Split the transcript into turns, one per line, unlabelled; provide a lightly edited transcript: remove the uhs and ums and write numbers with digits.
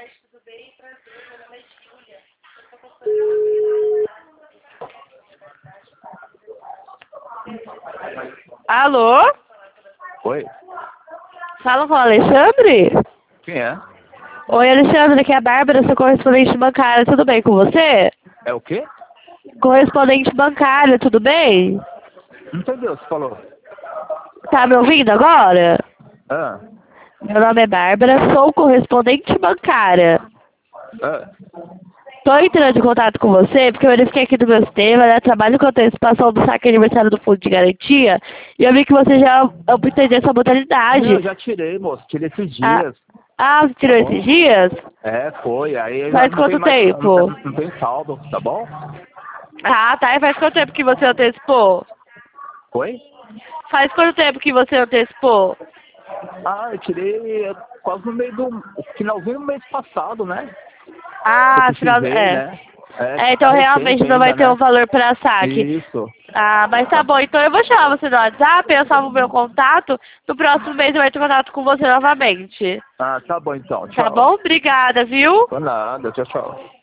Alô?
Oi?
Fala com o Alexandre?
Quem é?
Oi, Alexandre, aqui é a Bárbara, sou correspondente bancária, tudo bem com você?
É o quê?
Correspondente bancária, tudo bem?
Não entendeu o que você falou.
Tá me ouvindo agora?
Ah,
Meu nome é Bárbara, sou correspondente bancária.
ah.
Tô entrando em contato com você porque eu verifiquei aqui do meu sistema, né? Trabalho com antecipação do saque aniversário do Fundo de Garantia e eu vi que você já obteve essa modalidade.
Não, eu já tirei, moço. Tirei esses
Ah,
dias.
você tirou
Tá bom?
esses dias?
É, foi. Aí eu já
Faz
não
quanto
tenho mais.
tempo?
Não tem saldo, tá bom?
Ah, tá. E faz quanto tempo que você antecipou?
Foi?
Faz quanto tempo que você antecipou?
Ah, eu tirei quase no meio do. Finalzinho do mês passado, né?
Ah,
Eu
final.
precisei, né?
Então
Tá recente
realmente não vai
ainda,
ter um
né?
valor para saque.
Isso.
Ah, mas tá bom. Então eu vou chamar você no WhatsApp, eu salvo o meu contato. No próximo mês eu vou ter contato com você novamente.
Ah, tá bom então.
Tá
Tchau.
bom? Obrigada, viu?
Por nada, tchau, tchau.